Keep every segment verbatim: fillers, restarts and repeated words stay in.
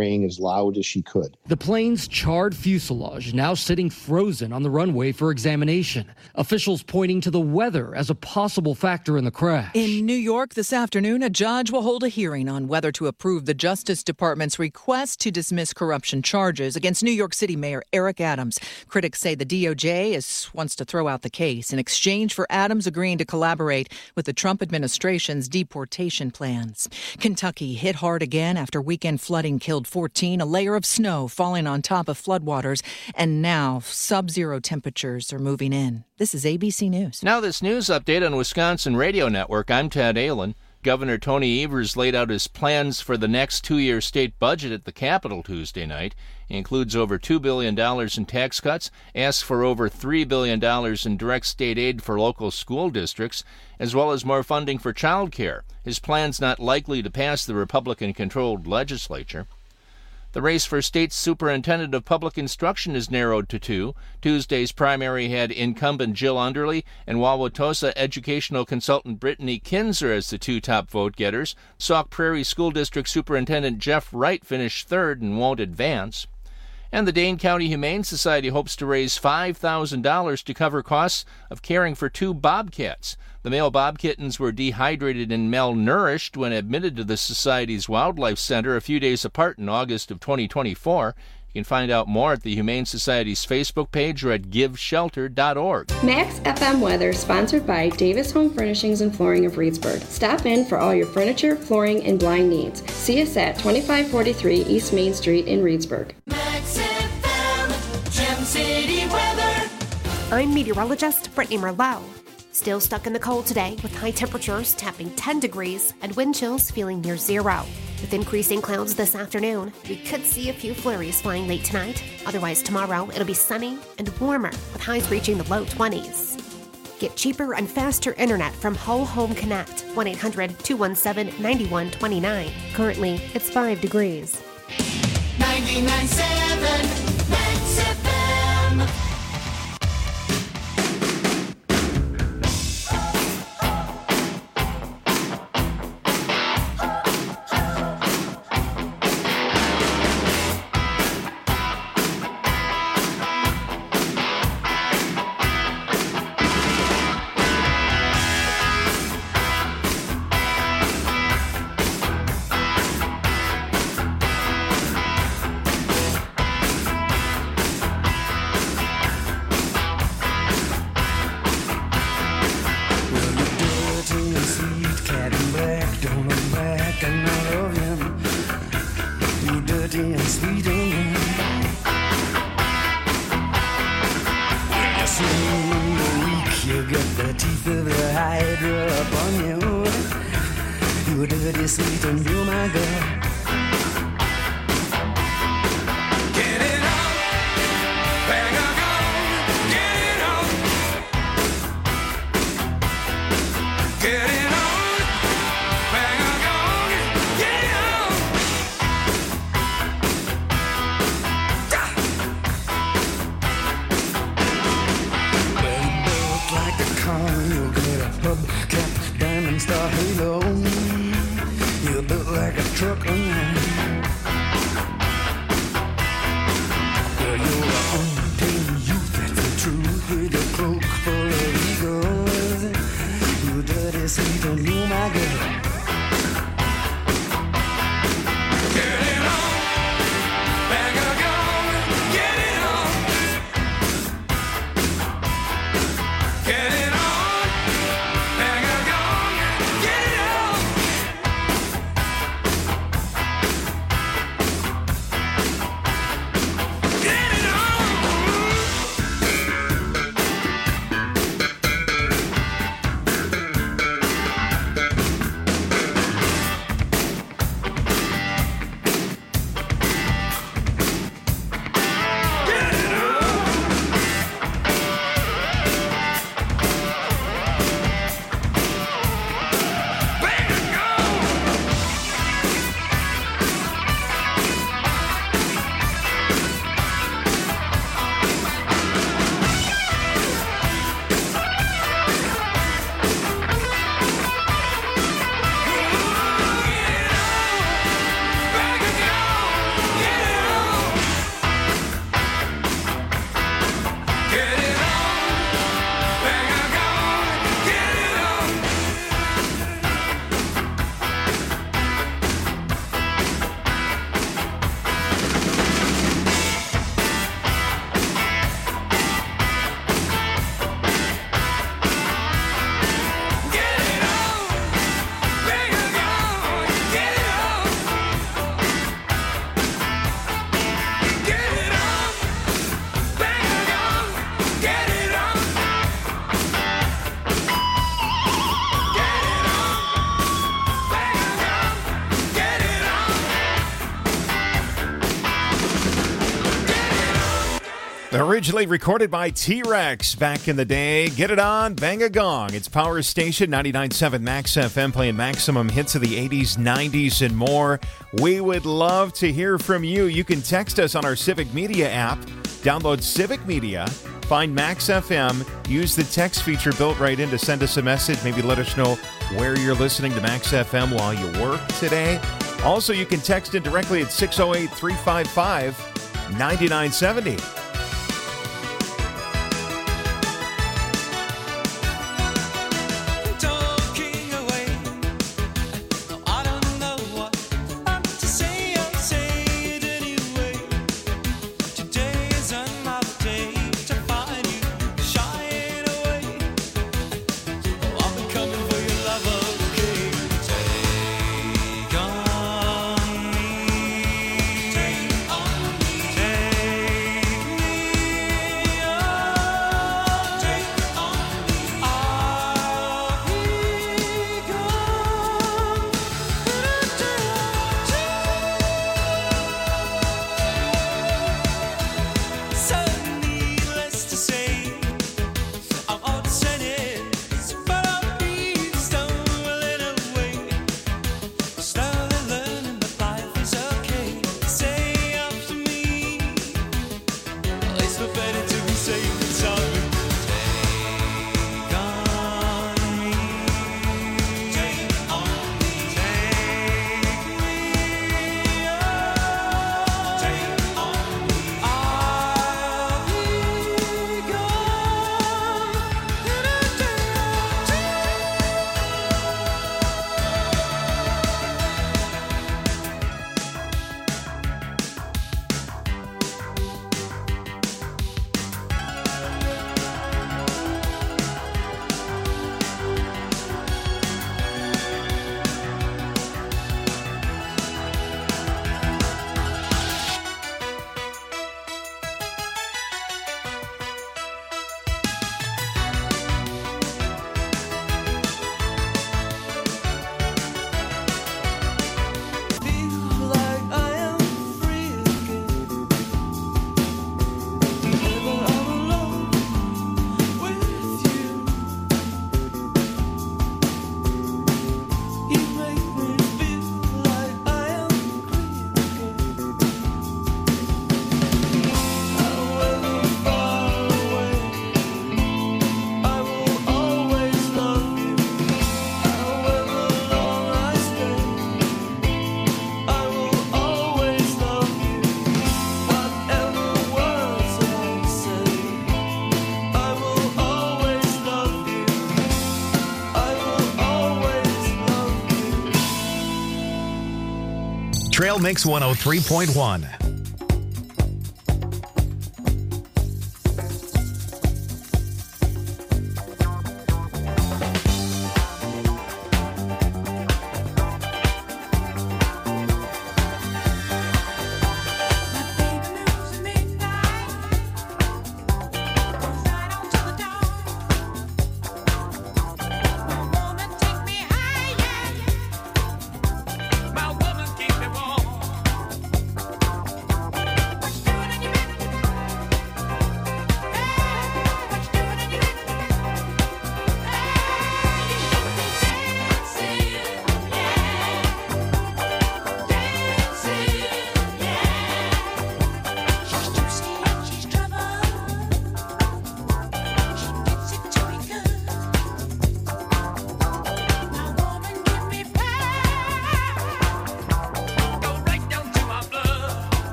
praying as loud as she could. The plane's charred fuselage now sitting frozen on the runway for examination. Officials pointing to the weather as a possible factor in the crash. In New York this afternoon, a judge will hold a hearing on whether to approve the Justice Department's request to dismiss corruption charges against New York City Mayor Eric Adams. Critics say the D O J is, wants to throw out the case in exchange for Adams agreeing to collaborate with the Trump administration's deportation plans. Kentucky hit hard again after weekend flooding killed fourteen, a layer of snow falling on top of floodwaters, and now sub-zero temperatures are moving in. This is A B C News. Now this news update on Wisconsin Radio Network. I'm Ted Allen. Governor Tony Evers laid out his plans for the next two-year state budget at the Capitol Tuesday night. It includes over two billion dollars in tax cuts, asks for over three billion dollars in direct state aid for local school districts, as well as more funding for child care. His plan's not likely to pass the Republican-controlled legislature. The race for state superintendent of public instruction is narrowed to two. Tuesday's primary had incumbent Jill Underly and Wauwatosa educational consultant Brittany Kinzer as the two top vote-getters. Sauk Prairie School District Superintendent Jeff Wright finished third and won't advance. And the Dane County Humane Society hopes to raise five thousand dollars to cover costs of caring for two bobcats. The male bobkittens were dehydrated and malnourished when admitted to the Society's Wildlife Center a few days apart in August of twenty twenty-four. You can find out more at the Humane Society's Facebook page or at give shelter dot org. Max F M Weather, sponsored by Davis Home Furnishings and Flooring of Reedsburg. Stop in for all your furniture, flooring, and blind needs. See us at twenty-five forty-three East Main Street in Reedsburg. Max F M, Gem City weather. I'm meteorologist Brittany Merlot. Still stuck in the cold today with high temperatures tapping ten degrees and wind chills feeling near zero. With increasing clouds this afternoon, we could see a few flurries flying late tonight. Otherwise, tomorrow it'll be sunny and warmer with highs reaching the low twenties. Get cheaper and faster internet from Whole Home Connect. one eight hundred two one seven nine one two nine. Currently, it's five degrees. ninety-nine point seven Max F M. Originally recorded by T-Rex back in the day. Get it on, bang a gong. It's Power Station ninety-nine point seven Max F M, playing maximum hits of the eighties, nineties, and more. We would love to hear from you. You can text us on our Civic Media app. Download Civic Media, find Max F M, use the text feature built right in to send us a message. Maybe let us know where you're listening to Max F M while you work today. Also, you can text in directly at six oh eight, three five five, nine nine seven oh. Trail Mix one oh three point one. My woman keep me warm.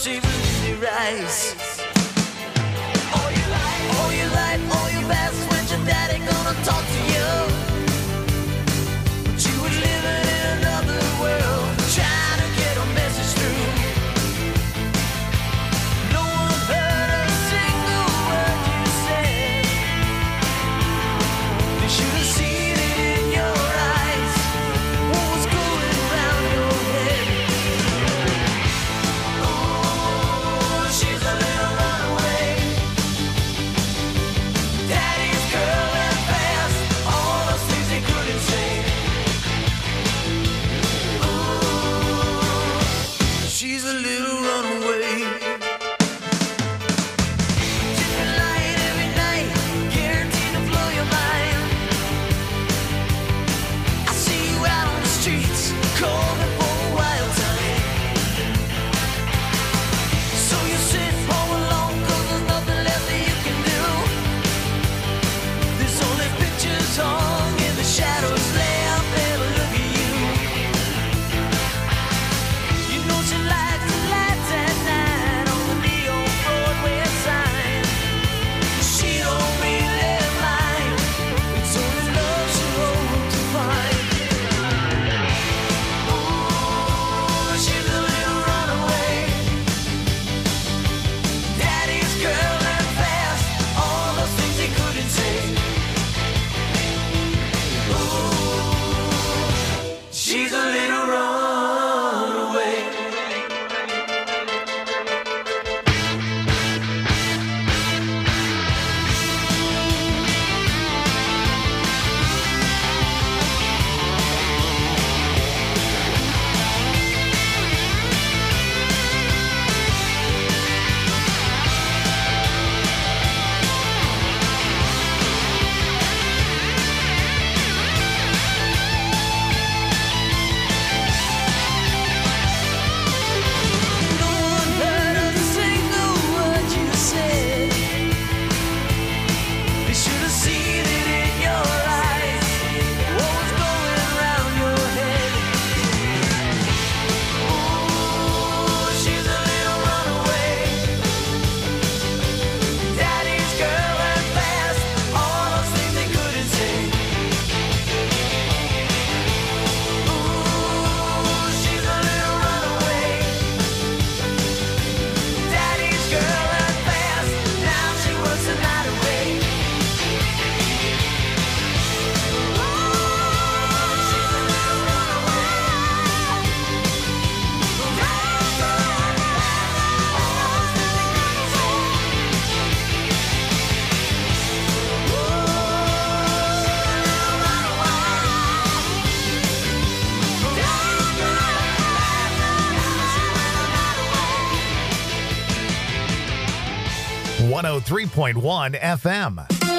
shivers in your eyes. All your life, all your life, all your best friends, your daddy gonna talk to you. But you were living in another world, trying to get a message through. No one heard a single word you said. They should have seen it in your eyes, what was going around your head. Oh, she's a little runaway. Daddy's girl and fast, all those things they couldn't say. Oh, she's a little runaway. Different light every night, guaranteed to blow your mind. I see you out on the streets, calling for a wild time. So you sit home alone, 'cause there's nothing left that you can do. There's only pictures hung in the shadows left there to look at you. You know she likes the lights at night on the neon Broadway sign. She don't really mind, it's only love she hopes to find. Oh, she's a little runaway. Daddy's girl and fast, all those things he couldn't say. Oh, she's a little runaway. No one heard a single word you said. They should have seen it in your eyes, what was going around your head. Oh, she's a little runaway. Daddy's girl and fast, all those things they couldn't say. Oh, she's a little runaway. Daddy's girl and fast, now she works the night away. one oh three point one F M.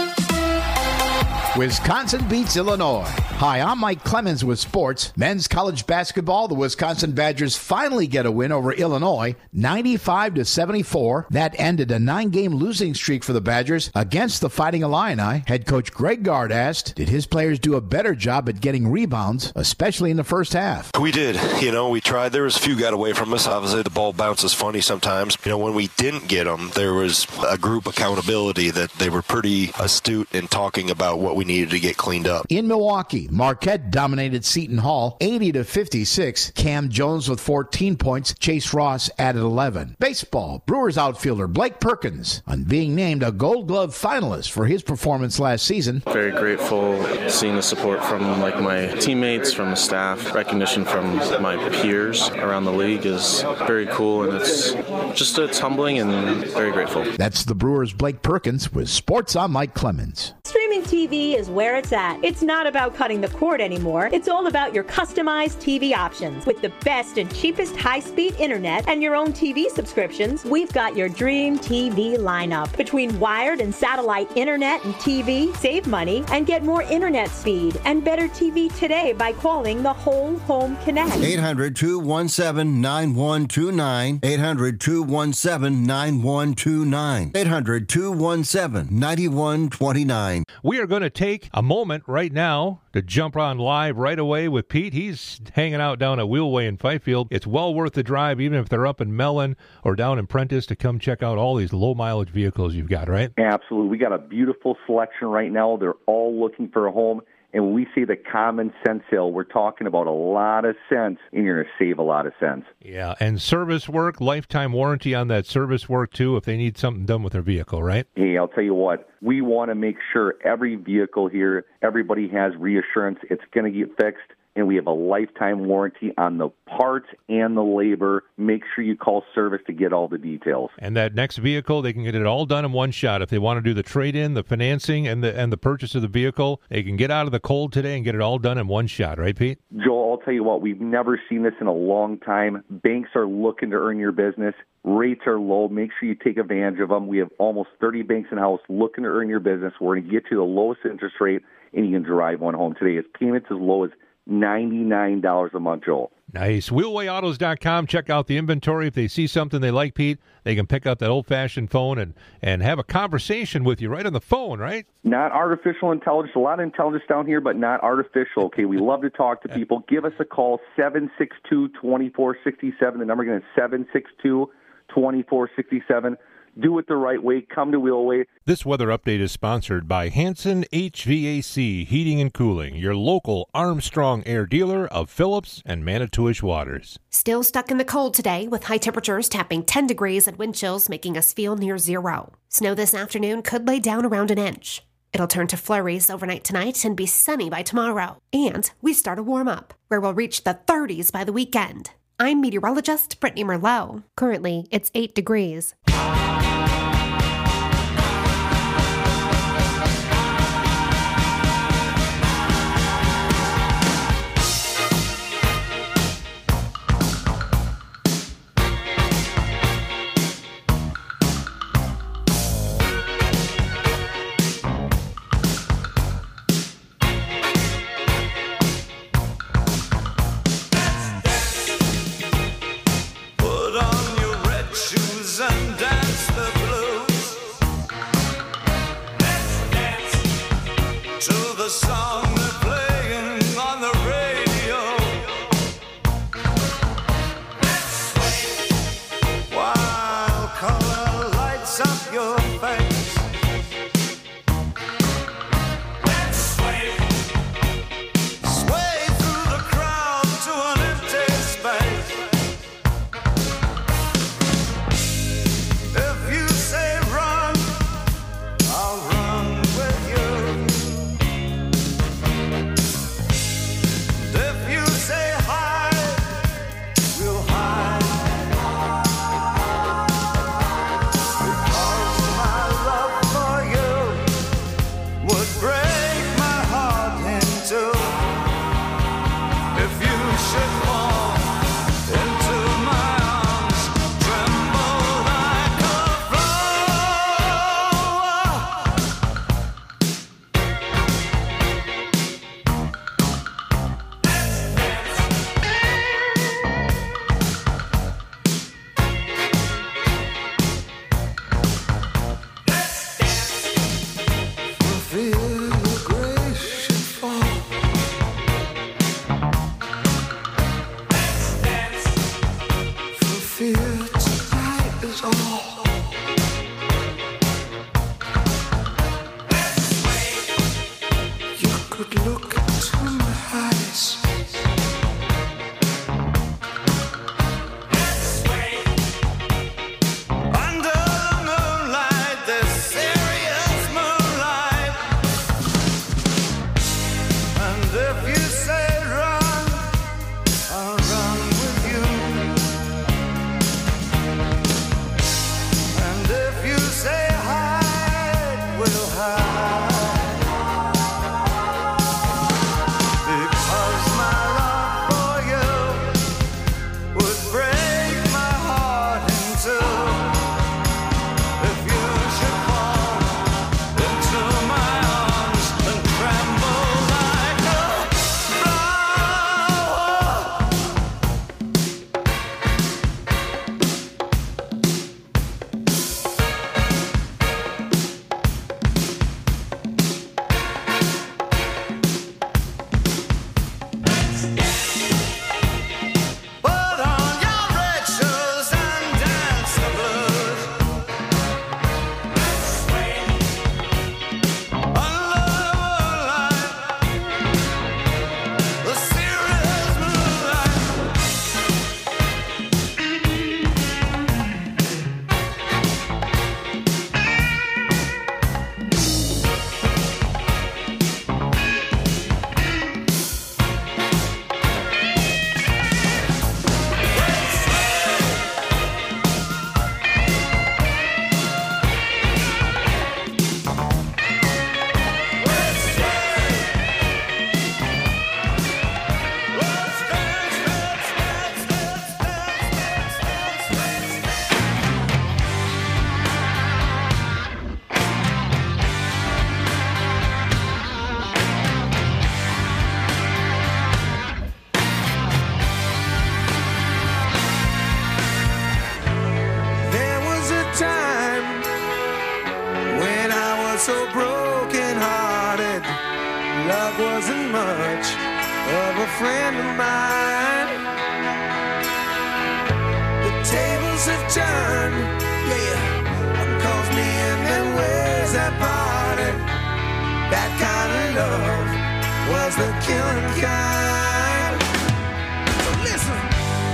Wisconsin beats Illinois. Hi, I'm Mike Clemens with sports. Men's college basketball, the Wisconsin Badgers finally get a win over Illinois, ninety-five to seventy-four. That ended a nine-game losing streak for the Badgers against the Fighting Illini. Head coach Greg Gard asked, did his players do a better job at getting rebounds, especially in the first half? We did. You know, we tried. There was a few got away from us. Obviously, the ball bounces funny sometimes. You know, when we didn't get them, there was a group accountability that they were pretty astute in talking about what we needed to get cleaned up. In Milwaukee, Marquette dominated Seton Hall eighty to fifty-six. Cam Jones with fourteen points. Chase Ross added eleven. Baseball, Brewers outfielder Blake Perkins on being named a Gold Glove finalist for his performance last season. Very grateful seeing the support from like my teammates, from the staff. Recognition from my peers around the league is very cool, and it's just it's humbling and very grateful. That's the Brewers' Blake Perkins with Sports. I'm Mike Clemens. Streaming T V is where it's at. It's not about cutting the cord anymore. It's all about your customized T V options. With the best and cheapest high-speed internet and your own T V subscriptions, we've got your dream T V lineup. Between wired and satellite internet and T V, save money and get more internet speed and better T V today by calling the Whole Home Connect. eight hundred, two one seven, nine one two nine. eight hundred, two one seven, nine one two nine. eight hundred, two one seven, nine one two nine. We we are going to take a moment right now to jump on live right away with Pete. He's hanging out down at Wheelway in Fifield. It's well worth the drive, even if they're up in Mellon or down in Prentice, to come check out all these low-mileage vehicles you've got, right? Absolutely. We got a beautiful selection right now. They're all looking for a home. And when we say the common sense sale, we're talking about a lot of sense, and you're going to save a lot of sense. Yeah, and service work, lifetime warranty on that service work, too, if they need something done with their vehicle, right? Hey, I'll tell you what, we want to make sure every vehicle here, everybody has reassurance it's going to get fixed. And we have a lifetime warranty on the parts and the labor. Make sure you call service to get all the details. And that next vehicle, they can get it all done in one shot. If they want to do the trade-in, the financing, and the and the purchase of the vehicle, they can get out of the cold today and get it all done in one shot, right, Pete? Joel, I'll tell you what, we've never seen this in a long time. Banks are looking to earn your business. Rates are low. Make sure you take advantage of them. We have almost thirty banks in-house looking to earn your business. We're going to get you the lowest interest rate, and you can drive one home today. It's payments as low as ninety-nine dollars a month, Joel. Nice. wheelway autos dot com. Check out the inventory. If they see something they like, Pete, they can pick up that old-fashioned phone and, and have a conversation with you right on the phone, right? Not artificial intelligence. A lot of intelligence down here, but not artificial. Okay, we love to talk to people. Give us a call, seven six two, two four six seven. The number again is seven six two, two four six seven. Do it the right way. Come to Wheelway. This weather update is sponsored by Hanson H V A C Heating and Cooling, your local Armstrong Air dealer of Phillips and Manitowish waters. Still stuck in the cold today with high temperatures tapping ten degrees and wind chills making us feel near zero. Snow this afternoon could lay down around an inch. It'll turn to flurries overnight tonight and be sunny by tomorrow. And we start a warm up, where we'll reach the thirties by the weekend. I'm meteorologist Brittany Merlot. Currently, it's eight degrees. Put on your red shoes and so broken hearted. Love wasn't much of a friend of mine. The tables have turned, yeah. One calls me and then ways that parted. That kind of love was the killing kind. So listen.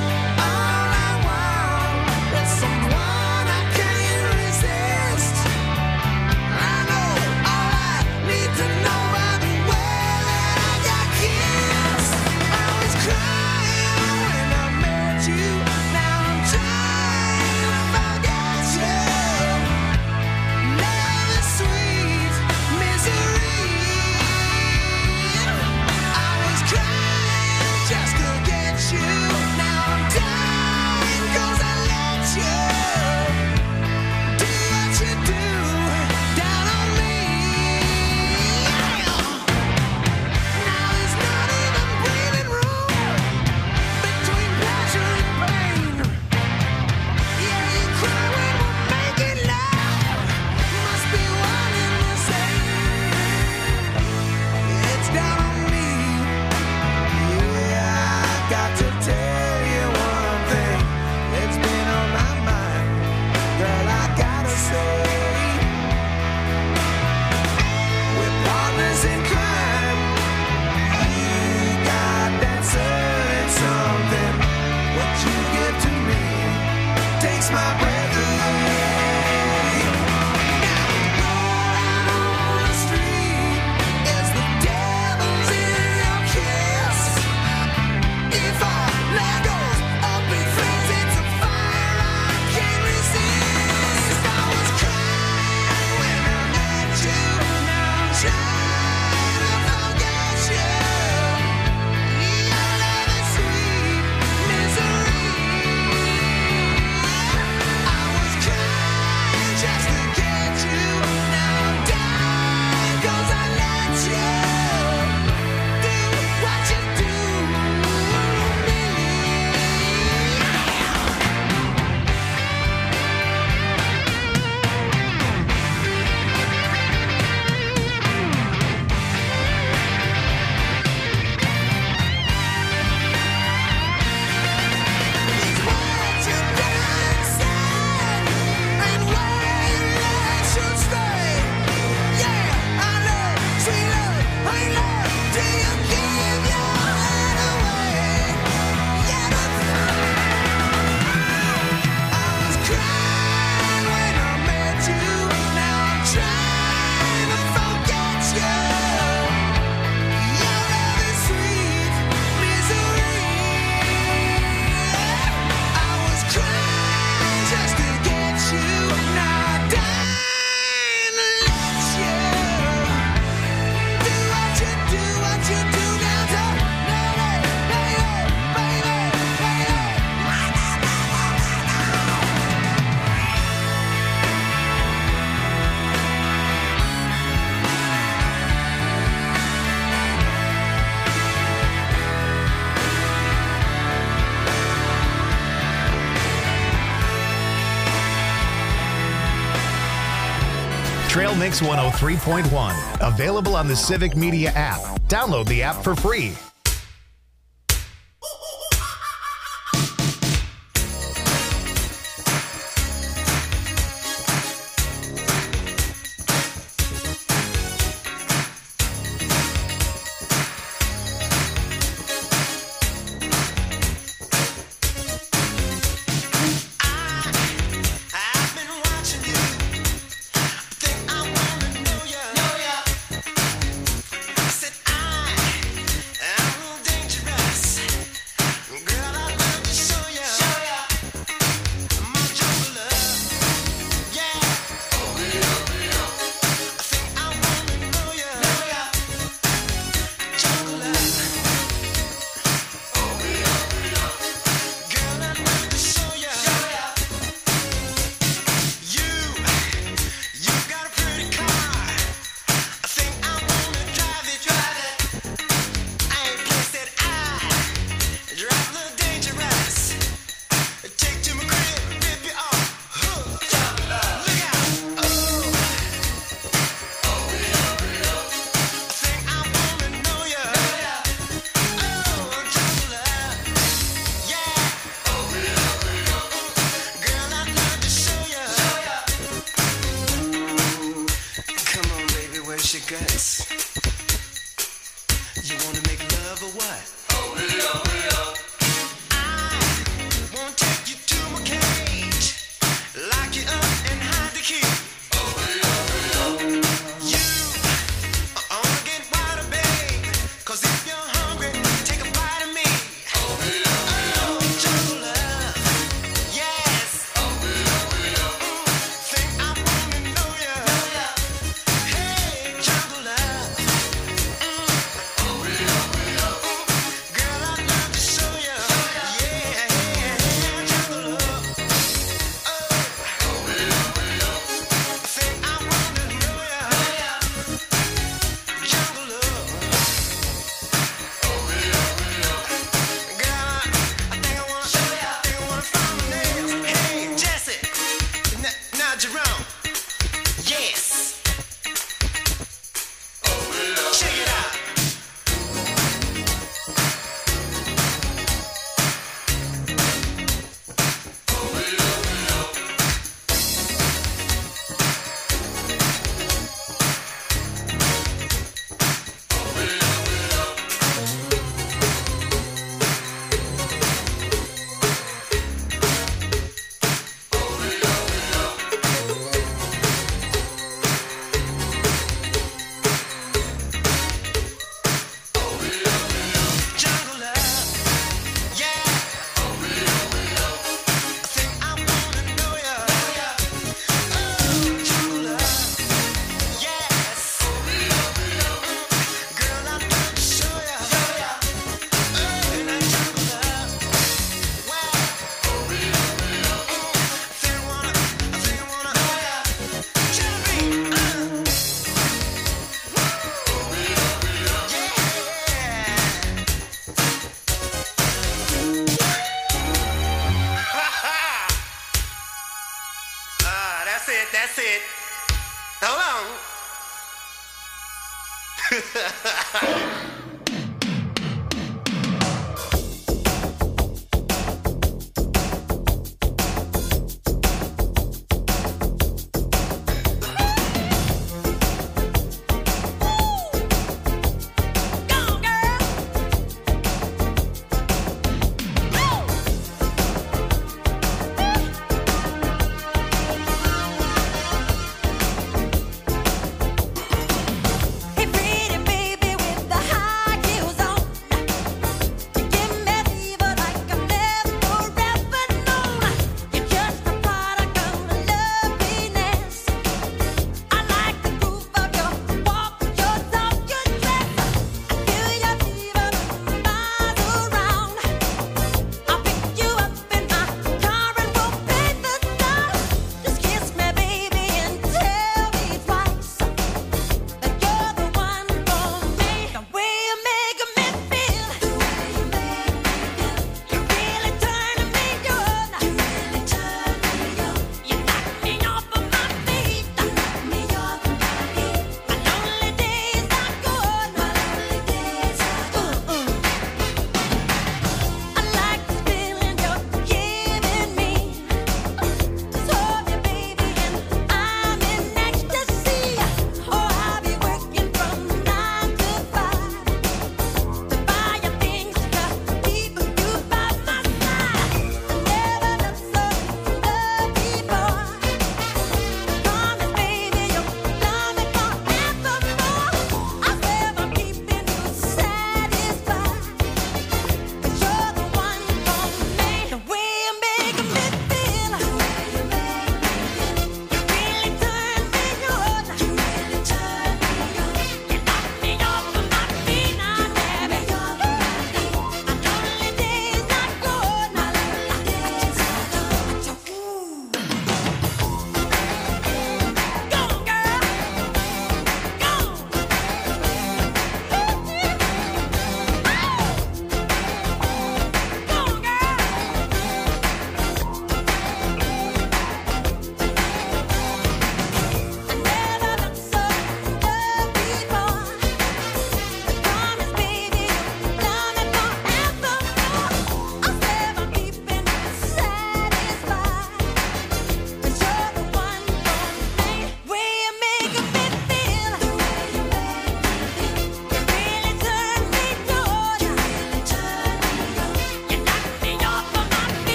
Trail Mix one oh three point one. Available on the Civic Media app. Download the app for free. I guts. You wanna make love or what? Oh, hurry up, hurry up. I won't take you to my cage. Lock you up and hide the key. Oh, hurry up, hurry up. You are only getting wider, babe. 'Cause if you're hungry, take a bite of me. Oh, hurry up, hurry up. Jungle love. Yes. Oh, hurry up, hurry up. Mm, think I wanna know ya. Hey, jungle love. Mm. Oh, hurry up, hurry up. Mm, girl, I'd love to show ya. Yeah, yeah, jungle love. Oh, oh, hurry up, hurry up. Think I wanna know ya. Jungle love. Oh, hurry up, hurry up. Girl, I think I wanna show ya. Think I wanna find my nails. Hey, Jesse. N- now, Jerome. Yes. Check it out. Jungle love. Yeah. I think I wanna know ya. Oh, jungle love. Yes. Mm, girl, I'd love to show ya. Oh, and that jungle love. Wow. Mm, think I wanna, I think I wanna know ya. Jelly bean. Uh. Ah, that's it, that's it. Hold on. Hey, pretty baby with the high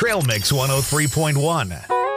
Trail Mix one oh three point one.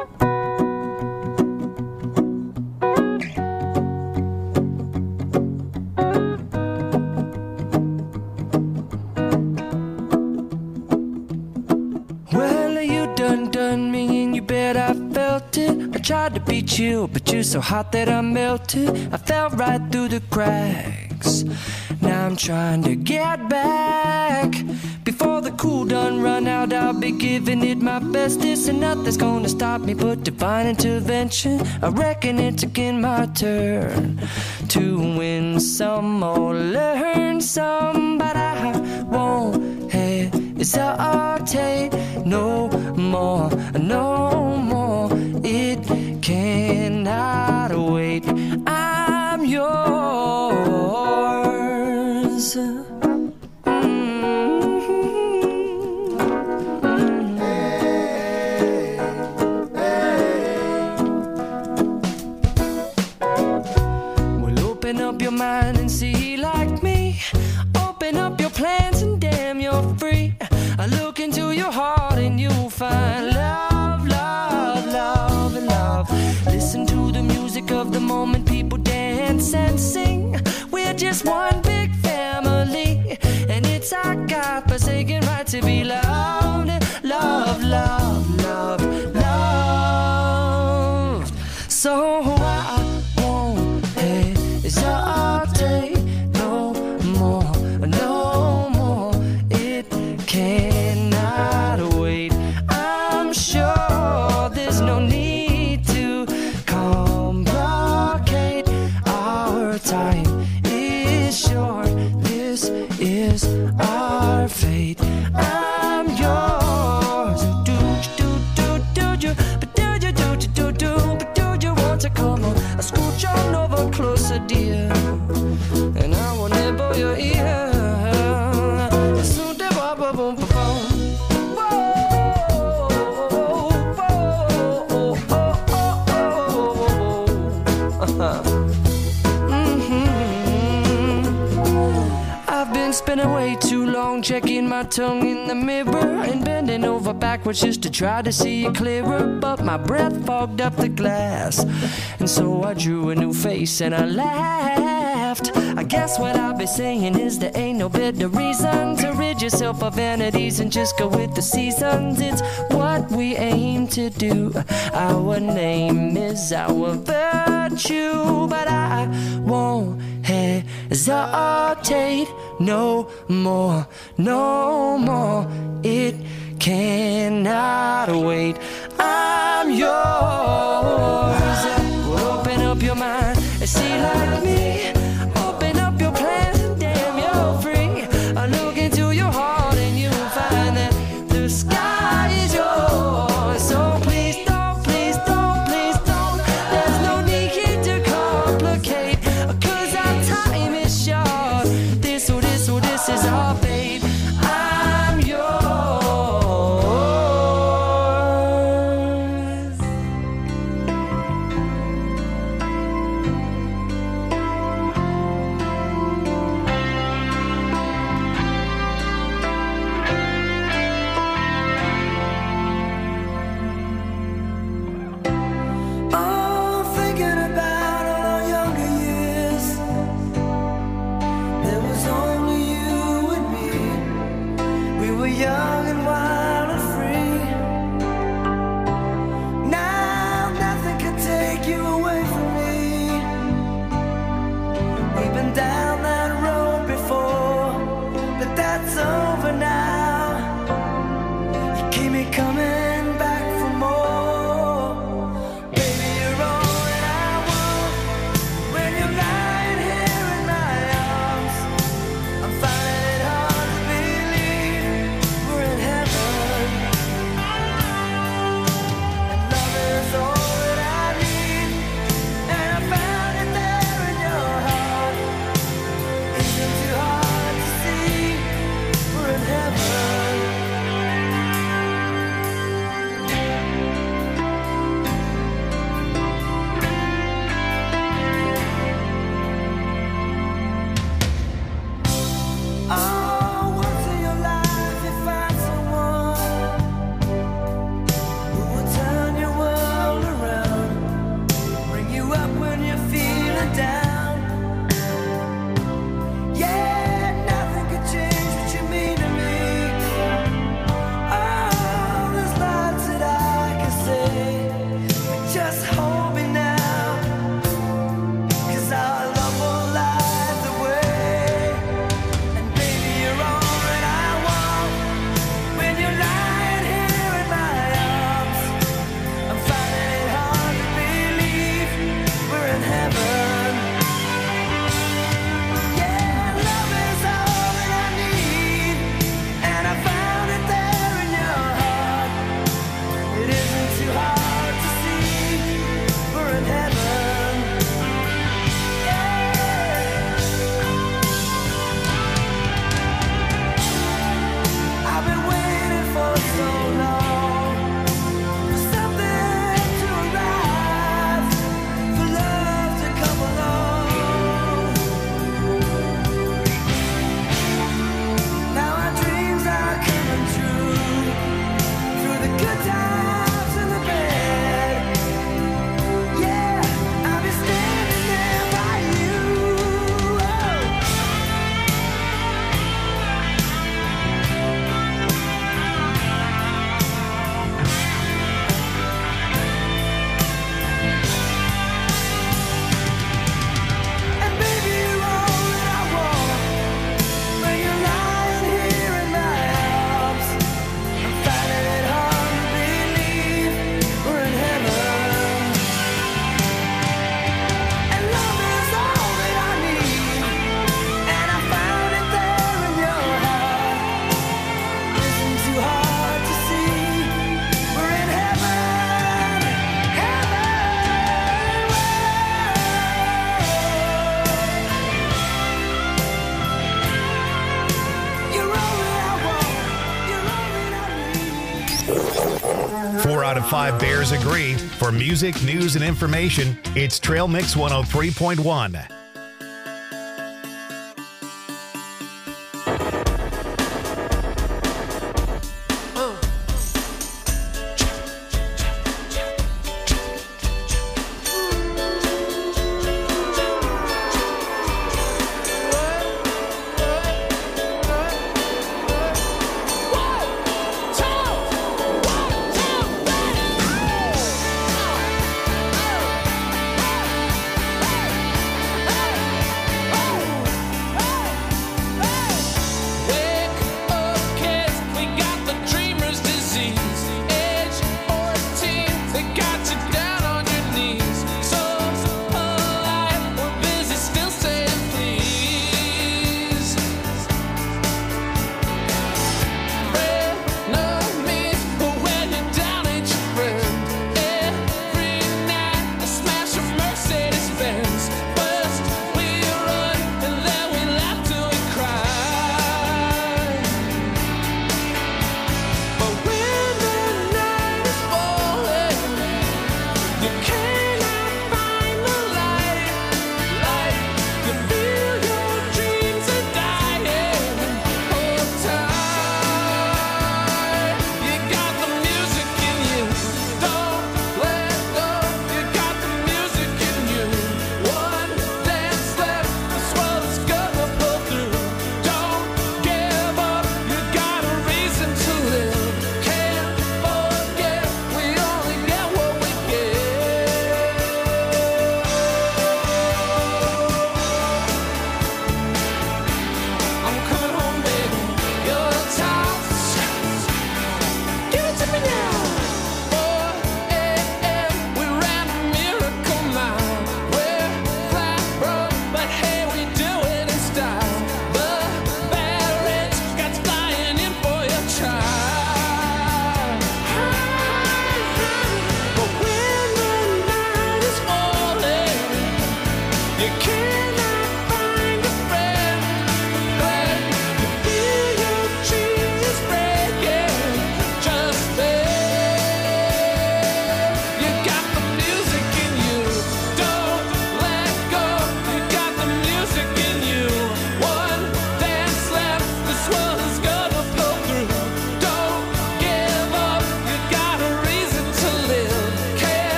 Well, you done done me and you bet I felt it. I tried to beat you, but you're so hot that I melted. I fell right through the cracks. Now I'm trying to get back. Before the cool done run out, I'll be giving it my bestest, and nothing's gonna stop me but divine intervention. I reckon it's again my turn to win some or learn some, but I won't hesitate no more, no more. It cannot wait. I'm yours. Open up your mind and see like me. Open up your plans and damn, you're free. I look into your heart and you'll find love, love, love, and love. Listen to the music of the moment, people dance and sing. We're just one big family, and it's our God-forsaken right to be loved, love, love, love, loved. So I won't hesitate no more, no more. It cannot wait. I'm sure there's no need to complicate. Our time is short. This is our fate. I'm yours. Do do do do do, but do you do do do do, but do you want to come on? I scooch on over closer, dear, and I will nibble your ear. Soon to bop, bop, boom, boom, boom. I've been spinning way too long, checking my tongue in the mirror and bending over backwards just to try to see it clearer. But my breath fogged up the glass, and so I drew a new face and I laughed. I guess what I'll be saying is there ain't no better reason to rid yourself of vanities and just go with the seasons. It's what we aim to do. Our name is our virtue, but I won't hesitate no more, no more. It cannot wait. I'm yours. Open up your mind and see like me. Open up your plans and damn, you're free. I look into your heart and you'll find that the sky is yours. So please don't, please don't, please don't. There's no need to complicate, 'cause our time is short. This or this or this is our fate. I'm yours. Four out of five Bears agree. For music, news, and information, it's Trail Mix one oh three point one.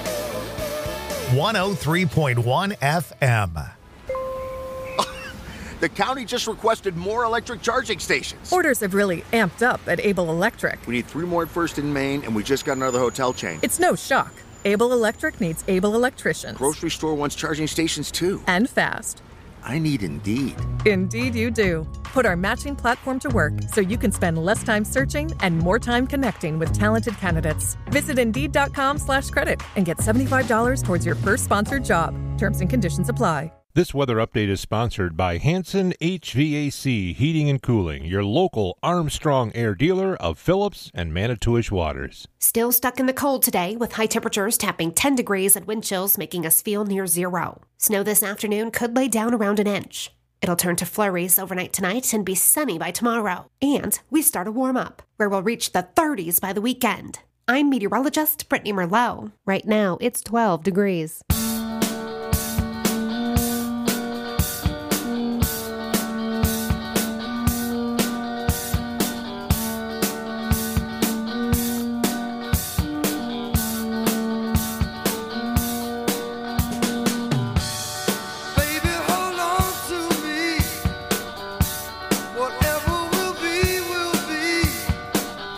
one oh three point one F M. The county just requested more electric charging stations. Orders have really amped up at Able Electric. We need three more at First in Maine, and we just got another hotel chain. It's no shock. Able Electric needs able electricians. Grocery store wants charging stations too. And fast. I need Indeed. Indeed you do. Put our matching platform to work so you can spend less time searching and more time connecting with talented candidates. Visit Indeed.com slash credit and get seventy-five dollars towards your first sponsored job. Terms and conditions apply. This weather update is sponsored by Hanson H V A C Heating and Cooling, your local Armstrong Air dealer of Phillips and Manitowish Waters. Still stuck in the cold today with high temperatures tapping ten degrees and wind chills making us feel near zero. Snow this afternoon could lay down around an inch. It'll turn to flurries overnight tonight and be sunny by tomorrow. And we start a warm up, where we'll reach the thirties by the weekend. I'm meteorologist Brittany Merlot. Right now, it's twelve degrees.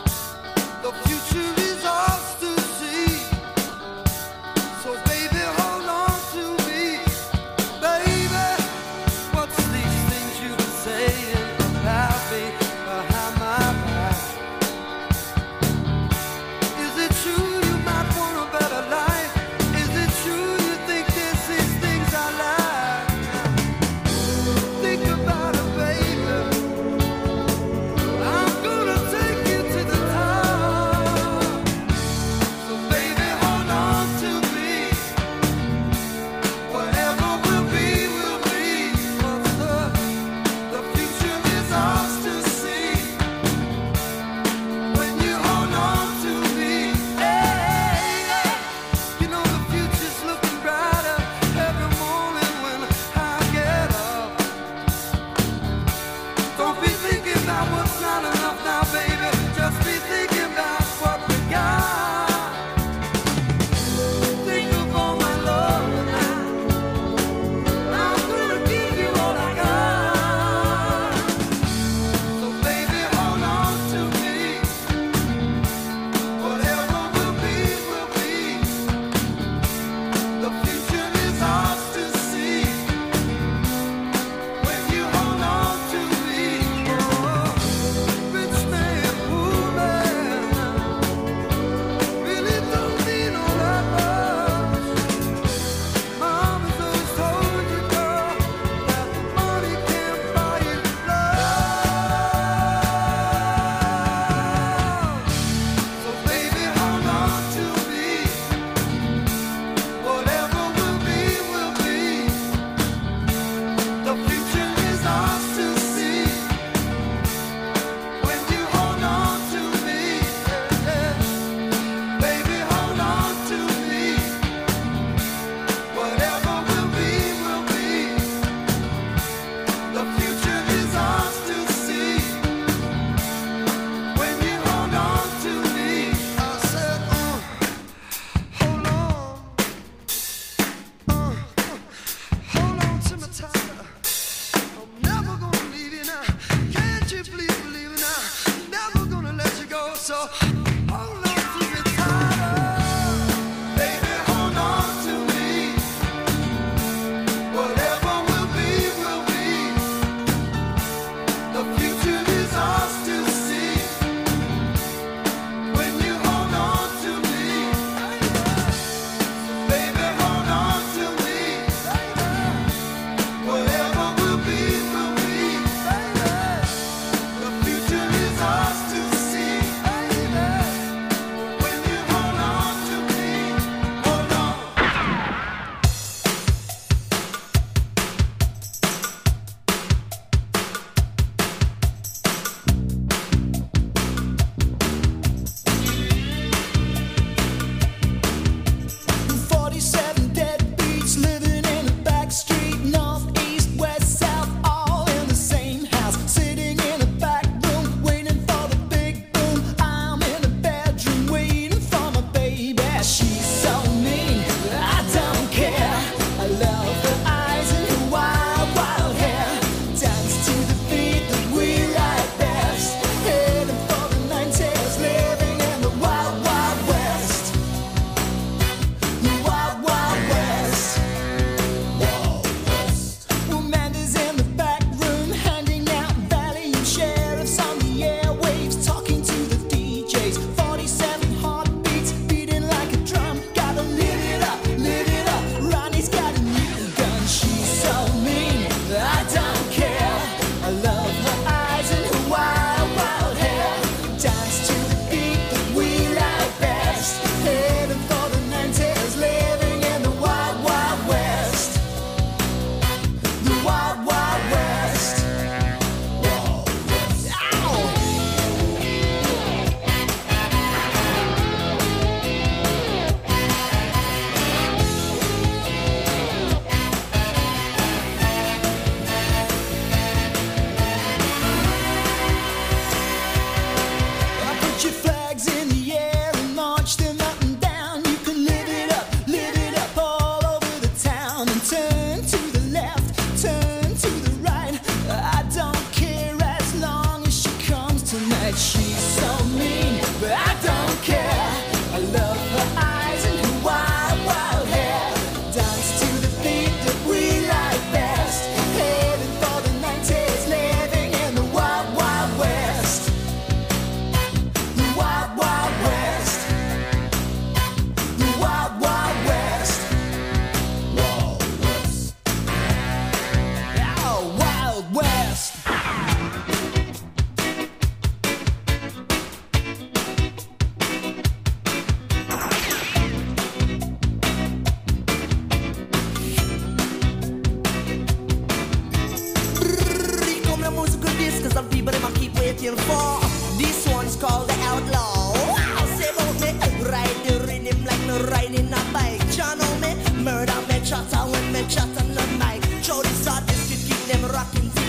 The future is ours to see. So baby, hold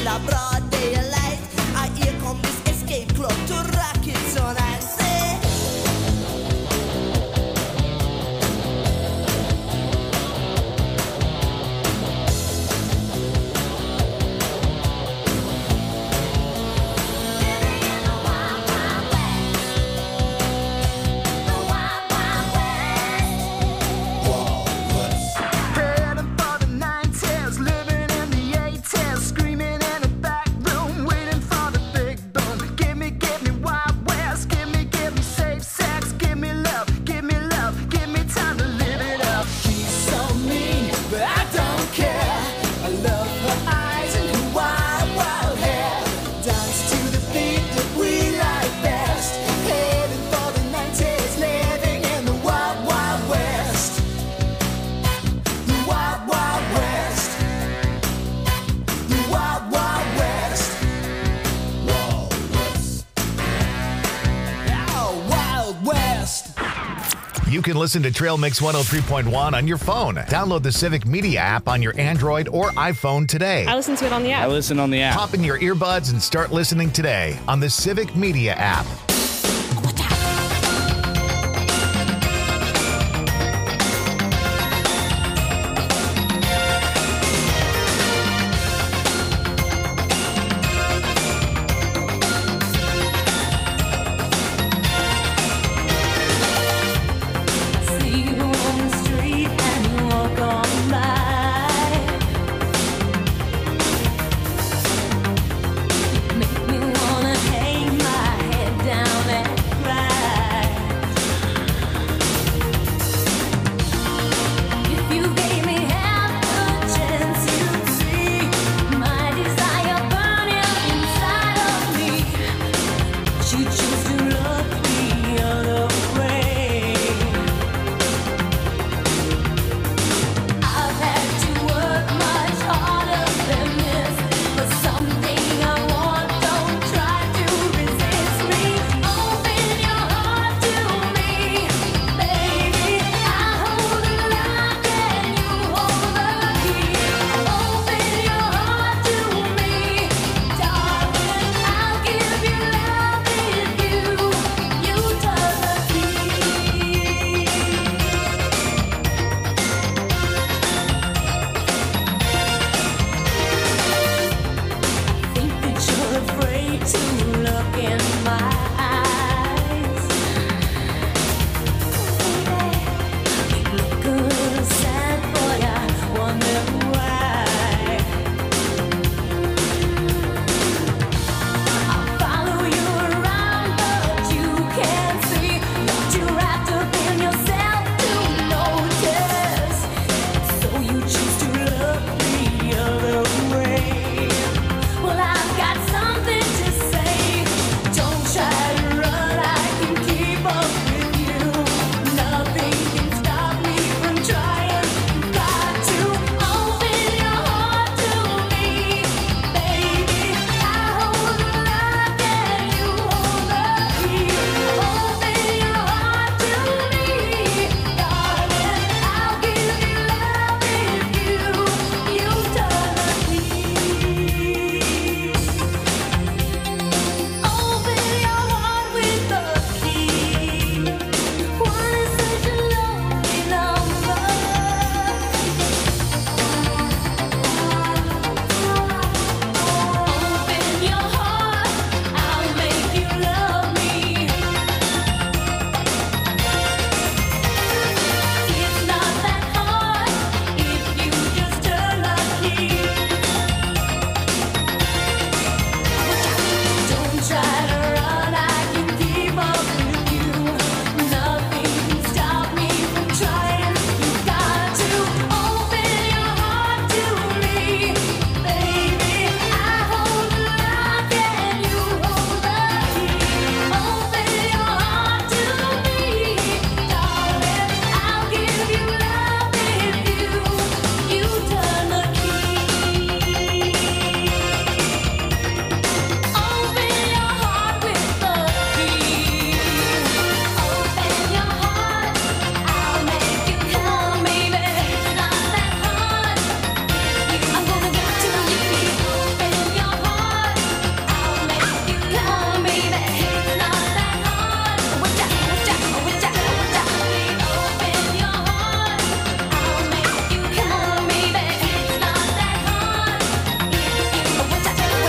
hela broad daylight. I here come this escape club to rock it so I say. You can listen to Trail Mix one oh three point one on your phone. Download the Civic Media app on your Android or iPhone today. I listen to it on the app. I listen on the app. Pop in your earbuds and start listening today on the Civic Media app.